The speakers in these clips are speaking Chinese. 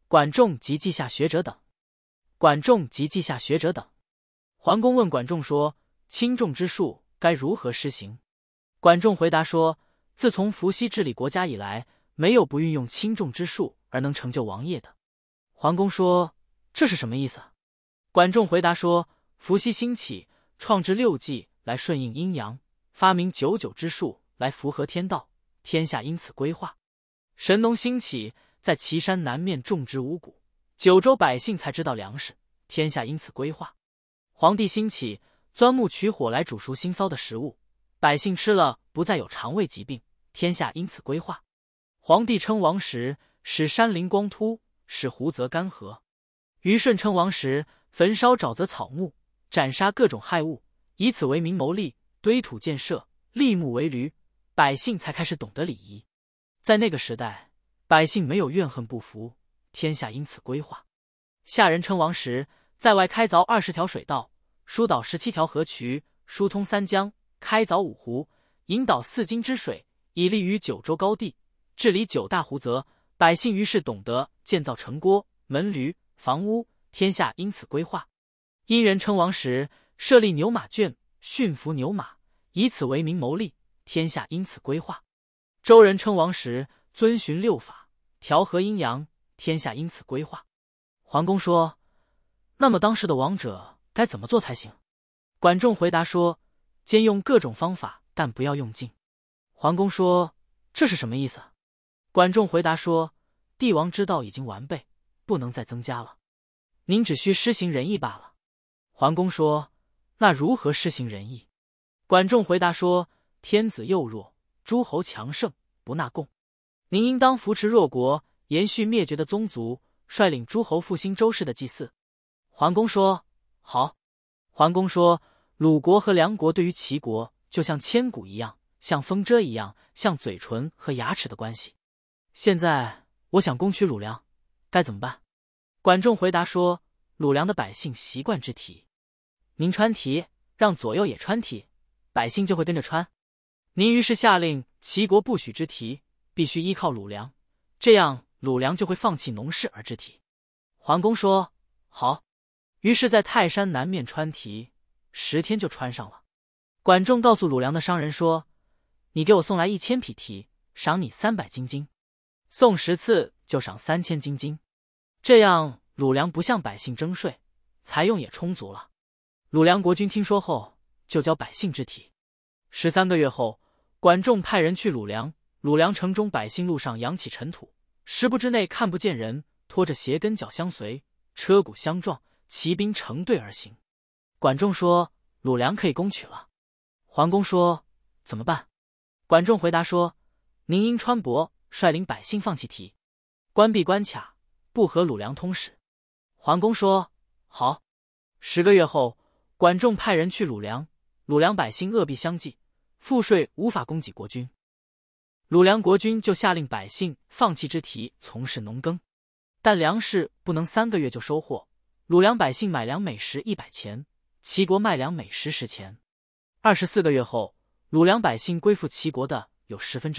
管仲及稷下学者等。管仲及稷下学者等。桓公问管仲说：轻重之术该如何施行？管仲回答说：自从伏羲治理国家以来，没有不运用轻重之术而能成就王业的。桓公说：这是什么意思？管仲回答说：伏羲兴起，创制六纪来顺应阴阳，发明九九之术来符合天道，天下因此归化。神农兴起，在岐山南面种植五谷，九州百姓才知道粮食，天下因此归化。黄帝兴起，钻木取火来煮熟腥臊的食物，百姓吃了不再有肠胃疾病，天下因此归化。黄帝称王时，使山林光秃，使湖泽干涸。虞舜称王时，焚烧沼泽草木，斩杀各种害物，以此为民谋利，堆土建设，立木为驴，百姓才开始懂得礼仪。在那个时代，百姓没有怨恨不服，天下因此归化。夏人称王时，在外开凿20条水道，疏导17条河渠，疏通3江，开凿5湖，引导4津之水，以利于九州高地，治理9大湖泽，百姓于是懂得建造城郭、门闾、房屋，天下因此归化。殷人称王时，设立牛马圈，驯服牛马，以此为民谋利，天下因此归化。周人称王时，遵循6法，调和阴阳，天下因此归化。桓公说：那么当时的王者该怎么做才行？管仲回答说：兼用各种方法，但不要用尽。桓公说：这是什么意思？管仲回答说：帝王之道已经完备，不能再增加了，您只需施行仁义罢了。桓公说：那如何施行仁义？管仲回答说：天子幼弱，诸侯强盛，不纳贡，您应当扶持弱国，延续灭绝的宗族，率领诸侯复兴周氏的祭祀。桓公说：好。桓公说：鲁国和梁国对于齐国就像千古一样，像风遮一样，像嘴唇和牙齿的关系。现在我想攻取鲁梁，该怎么办？管仲回答说：鲁梁的百姓习惯织蹄，您穿蹄，让左右也穿蹄，百姓就会跟着穿。您于是下令齐国不许织蹄，必须依靠鲁梁，这样鲁梁就会放弃农事而织蹄。桓公说：好。于是在泰山南面穿蹄，10天就穿上了。管仲告诉鲁梁的商人说：你给我送来1000匹蹄，赏你300斤金，送10次就赏3000斤金。这样鲁梁不向百姓征税，财用也充足了。鲁梁国君听说后，就教百姓织蹄。13个月后，管仲派人去鲁梁，鲁梁城中百姓路上扬起尘土，10步之内看不见人，拖着鞋跟脚相随，车鼓相撞，骑兵成队而行。管仲说：鲁梁可以攻取了。桓公说：怎么办？管仲回答说：您应穿帛，率领百姓放弃蹄，关闭关卡，不和鲁梁通使。桓公说：好。10个月后，管仲派人去鲁梁，鲁梁百姓恶币相继，赋税无法供给国君。鲁梁国君就下令百姓放弃织蹄，从事农耕，但粮食不能3个月就收获。鲁梁百姓买粮每石100钱，齐国卖粮每石10钱。24个月后，鲁梁百姓归附齐国的有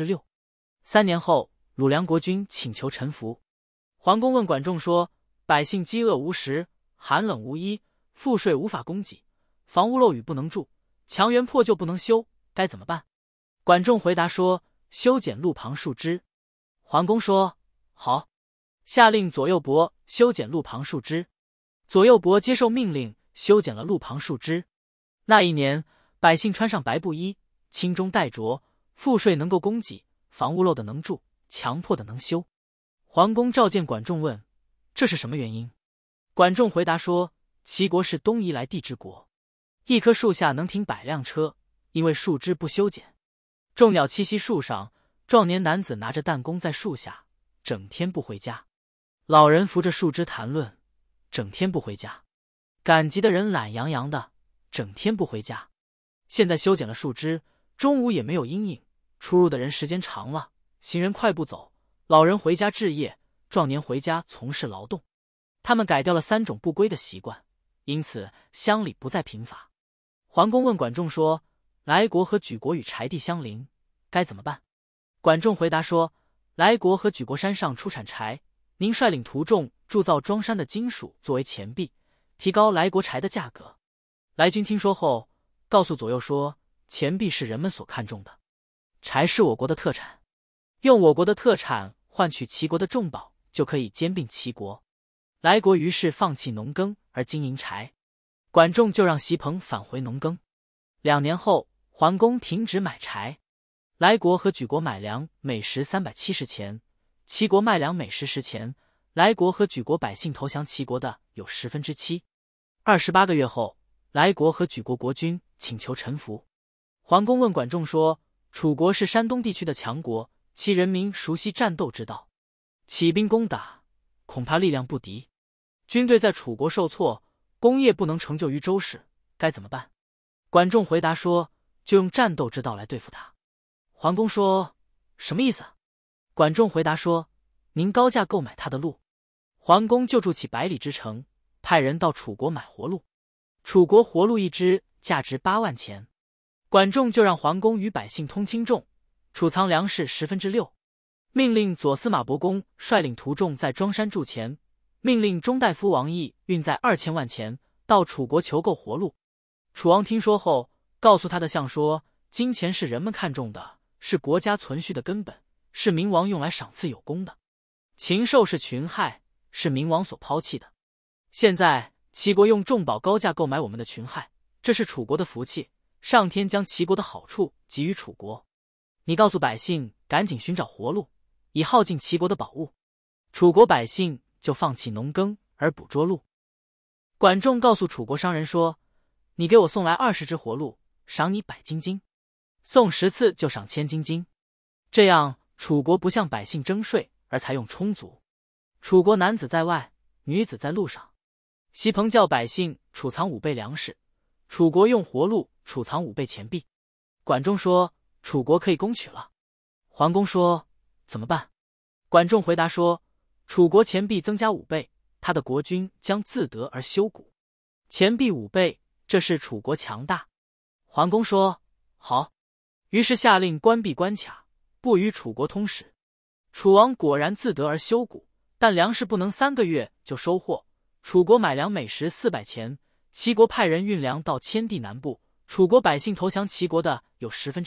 6/10。3年后，鲁梁国君请求臣服。桓公问管仲说：百姓饥饿无食，寒冷无衣，赋税无法供给，房屋漏雨不能住，墙垣破旧不能修，该怎么办？管仲回答说：修剪路旁树枝。桓公说：好。下令左右伯修剪路旁树枝。左右伯接受命令，修剪了路旁树枝。那一年，百姓穿上白布衣，轻中带着，赋税能够供给，房屋漏的能住，墙破的能修。桓公召见管仲问：这是什么原因？管仲回答说：齐国是东夷来地之国，一棵树下能停100辆车，因为树枝不修剪。众鸟栖息树上，壮年男子拿着弹弓在树下，整天不回家。老人扶着树枝谈论，整天不回家。赶集的人懒洋洋的，整天不回家。现在修剪了树枝，中午也没有阴影，出入的人时间长了，行人快步走，老人回家置业，壮年回家从事劳动。他们改掉了3种不规的习惯，因此乡里不再贫乏。桓公问管仲说：莱国和莒国与柴地相邻，该怎么办？管仲回答说：莱国和莒国山上出产柴，您率领徒众铸造庄山的金属作为钱币，提高来国柴的价格。来军听说后，告诉左右说，钱币是人们所看重的，柴是我国的特产，用我国的特产换取齐国的重宝，就可以兼并齐国。来国于是放弃农耕而经营柴，管仲就让席鹏返回农耕。2年后，桓公停止买柴，来国和莒国买粮每石370钱，齐国卖粮每石10钱，来国和莒国百姓投降齐国的有7%。28个月后，来国和莒国国君请求臣服。桓公问管仲说，楚国是山东地区的强国，其人民熟悉战斗之道，起兵攻打，恐怕力量不敌，军队在楚国受挫，功业不能成就于周氏，该怎么办？管仲回答说，就用战斗之道来对付他。桓公说，什么意思？管仲回答说，您高价购买他的鹿。桓公就筑起100里之城，派人到楚国买活鹿。楚国活鹿1只价值8万钱，管仲就让桓公与百姓通轻重，储藏粮食6%，命令左司马伯公率领徒众在庄山筑前，命令中大夫王毅运载2000万钱到楚国求购活鹿。楚王听说后，告诉他的相说，金钱是人们看重的，是国家存续的根本，是明王用来赏赐有功的。禽兽是群害，是明王所抛弃的。现在齐国用重宝高价购买我们的群害，这是楚国的福气，上天将齐国的好处给予楚国。你告诉百姓赶紧寻找活鹿，以耗尽齐国的宝物。楚国百姓就放弃农耕而捕捉鹿。管仲告诉楚国商人说，你给我送来20只活鹿，赏你100斤金，送10次就赏1000斤金。这样楚国不向百姓征税，而采用充足。楚国男子在外，女子在路上。席鹏叫百姓储藏5倍粮食，楚国用活鹿储藏5倍钱币。管仲说，楚国可以攻取了。桓公说，怎么办？管仲回答说，楚国钱币增加5倍，他的国君将自得而休谷。钱币5倍，这是楚国强大。桓公说，好。于是下令关闭关卡，不与楚国通使。楚王果然自得而休谷，但粮食不能3个月就收获。楚国买粮每石400钱，齐国派人运粮到骞地南部，楚国百姓投降齐国的有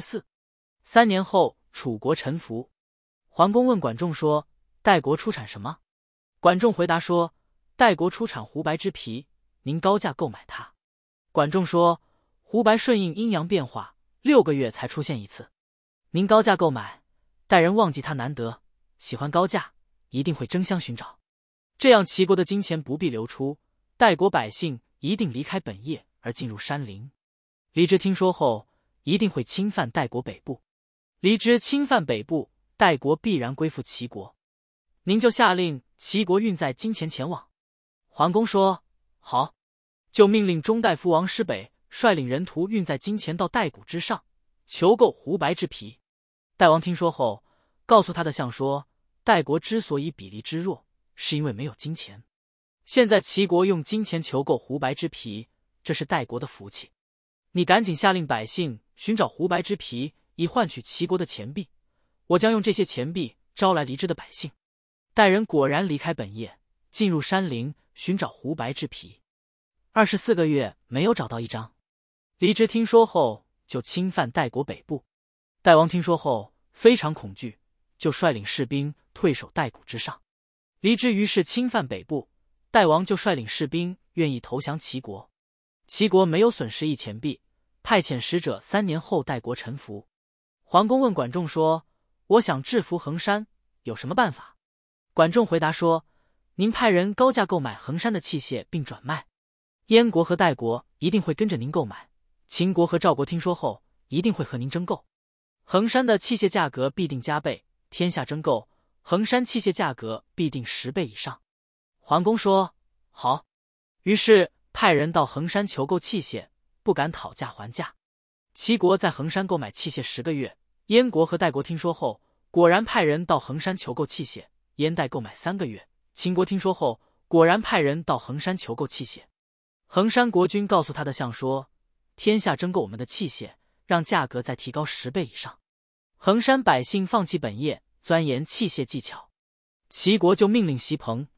4%。3年后，楚国臣服。桓公问管仲说，代国出产什么？管仲回答说，代国出产胡白之皮，您高价购买它。管仲说，胡白顺应阴阳变化，6个月才出现一次，您高价购买，代人忘记它难得，喜欢高价，一定会争相寻找。这样齐国的金钱不必流出，代国百姓一定离开本业而进入山林。离之听说后，一定会侵犯代国北部。离之侵犯北部，代国必然归附齐国。您就下令齐国运载金钱前往。桓公说，好。就命令中大夫王师北率领人徒运载金钱到代谷之上，求购胡白之皮。代王听说后，告诉他的相说，代国之所以比离之弱，是因为没有金钱。现在齐国用金钱求购胡白之皮，这是代国的福气。你赶紧下令百姓寻找胡白之皮，以换取齐国的钱币。我将用这些钱币招来离之的百姓。代人果然离开本业，进入山林寻找胡白之皮。24个月没有找到一张。离之听说后，就侵犯代国北部。代王听说后非常恐惧，就率领士兵退守代谷之上。离之于是侵犯北部，代王就率领士兵愿意投降齐国。齐国没有损失1钱币，派遣使者3年后代国臣服。桓公问管仲说，我想制服衡山，有什么办法？管仲回答说，您派人高价购买衡山的器械并转卖，燕国和代国一定会跟着您购买，秦国和赵国听说后一定会和您争购。衡山的器械价格必定加倍，天下争购，衡山器械价格必定10倍以上。桓公说，好。于是派人到衡山求购器械，不敢讨价还价。齐国在衡山购买器械10个月，燕国和代国听说后，果然派人到衡山求购器械，燕代购买3个月。秦国听说后，果然派人到衡山求购器械。衡山国君告诉他的相说，天下争购我们的器械，让价格再提高10倍以上。衡山百姓放弃本业，钻研器械技巧。齐国就命令席鹏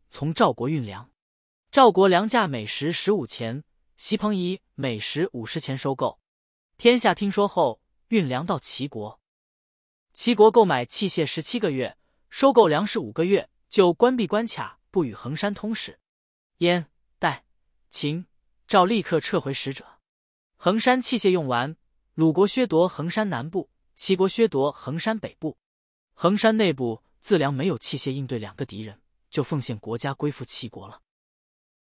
从赵国运粮。赵国粮价每石15钱，席彭以每石50钱收购。天下听说后，运粮到齐国。齐国购买器械17个月，收购粮食5个月，就关闭关卡，不与衡山通使。燕、代、秦、赵立刻撤回使者。衡山器械用完，鲁国削夺衡山南部，齐国削夺衡山北部。衡山内部自梁没有器械应对2个敌人，就奉献国家归附齐国了。